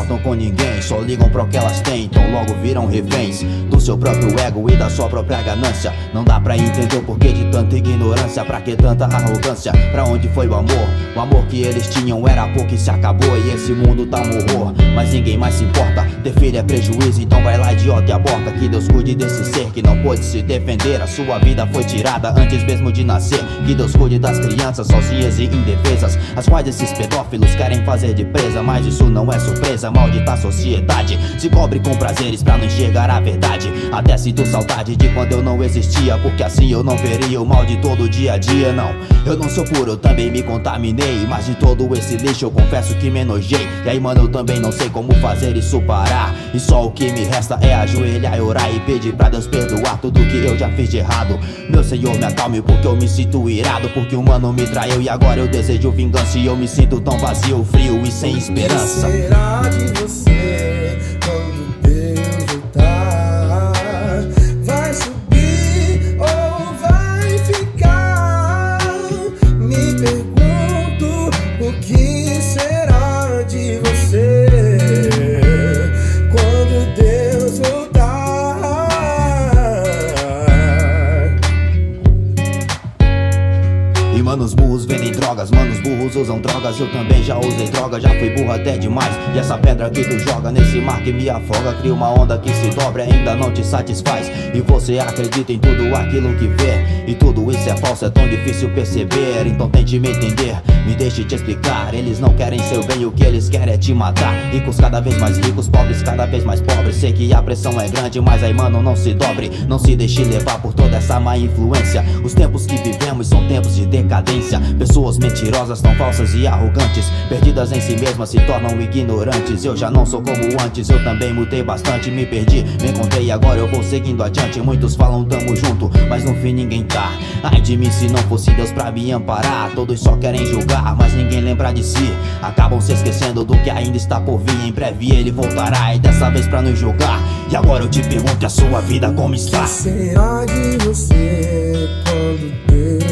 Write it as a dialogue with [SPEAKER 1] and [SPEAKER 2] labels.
[SPEAKER 1] importam com ninguém, só ligam pro que elas têm, então logo viram reféns do seu próprio ego e da sua própria ganância. Não dá pra entender o porquê de tanta ignorância, pra que tanta arrogância? Pra onde foi o amor? O amor que eles tinham era pouco e se acabou, e esse mundo tá um horror, mas ninguém mais se importa. Ter filho é prejuízo, então vai lá idiota e aborta. Que Deus cuide desse ser que não pôde se defender, a sua vida foi tirada antes mesmo de nascer. Que Deus cuide das crianças sozinhas e indefesas, as quais esses pedófilos querem fazer de presa. Mas isso não é surpresa, maldita sociedade se cobre com prazeres pra não enxergar a verdade. Até sinto saudade de quando eu não existia, porque assim eu não veria o mal de todo dia a dia. Não, eu não sou puro, eu também me contaminei, mas de todo esse lixo eu confesso que me enojei. E aí mano, eu também não sei como fazer isso parar, e só o que me resta é ajoelhar e orar e pedir pra Deus perdoar tudo que eu já fiz de errado. Meu Senhor, me acalme porque eu me sinto irado, porque o mano me traiu e agora eu desejo vingança. E eu me sinto tão vazio, frio e sem esperança.
[SPEAKER 2] O que será de você quando Deus voltar? Vai subir ou vai ficar? Me pergunto o que será de você quando Deus voltar.
[SPEAKER 1] E manos burros vendem drogas, manos burros usam drogas. Eu também já usei droga, já fui burro até demais. E essa pedra que tu joga nesse mar que me afoga, cria uma onda que se dobra e ainda não te satisfaz. E você acredita em tudo aquilo que vê, e tudo isso é falso, é tão difícil perceber. Então tente me entender, me deixe te explicar. Eles não querem seu bem, o que eles querem é te matar. Ricos cada vez mais ricos, pobres cada vez mais pobres. Sei que a pressão é grande, mas aí mano, não se dobre. Não se deixe levar por toda essa má influência. Os tempos que vivemos são tempos de decadência. Pessoas mentirosas, tão falsas e arrogantes, perdidas em si mesmas se tornam ignorantes. Eu já não sou como antes, eu também mudei bastante. Me perdi, me encontrei e agora eu vou seguindo adiante. Muitos falam tamo junto, mas no fim ninguém tá. Ai de mim se não fosse Deus pra me amparar. Todos só querem julgar, mas ninguém lembra de si. Acabam se esquecendo do que ainda está por vir. Em breve ele voltará e dessa vez pra nos julgar. E agora eu te pergunto, a sua vida como está?
[SPEAKER 2] O que será de você quando Deus